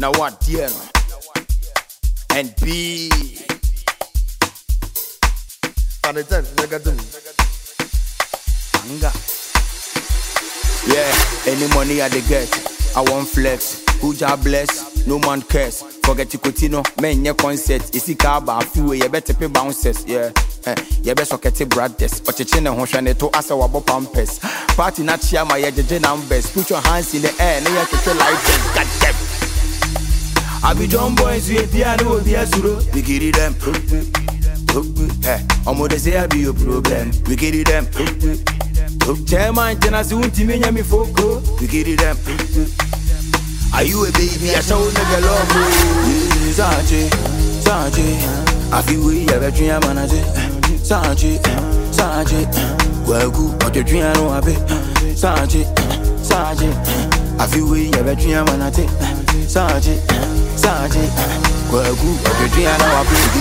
Now what, dear? And B. Yeah, any money I dey get, I want flex. Who job bless, no man cares. Forget to continue, men your concert. Isi car bar few, you better pay bounces. Yeah, you better socket brothers. But you change the shane to asa wabo pampers. Party not share my jeje numbers. Put your hands in the air, no you can like them. Goddamn. I be John boys with piano, be a suro. We get it them. I'm gonna say I be your problem. We get it them. Chairman, then I soon to me, me foco. We get it them. Are you a baby? I show nigga love you. Sachi, I feel we have a dream manager. Sachi, well good, but the dream I know a bit. Sachi, I feel we have a dream manager. Sachi, well good, but the dream I know a bit.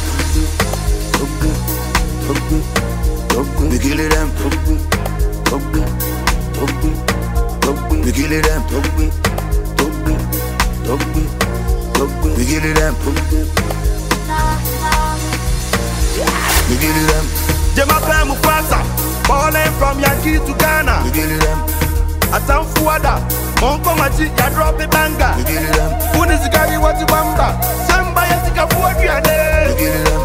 We kill it them. We kill it them. We kill it them. We kill it them. Jema Mufasa, balling from Yankee to Ghana. We kill it them. Atam Fuada, Monko Machi, ya drop the banger. We kill it them. Who is the guy what you bamba? Samba Yatika Fuadi. We kill it them.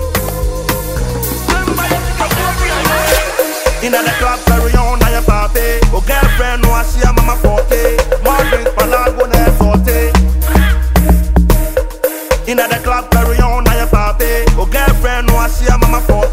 In the club, carry on, I am papi. Oh, girlfriend, no, I see a mama forte. More drinks, palago, ne forte. In the club, carry on, I am papi. Oh, girlfriend, no, I see a mama forte.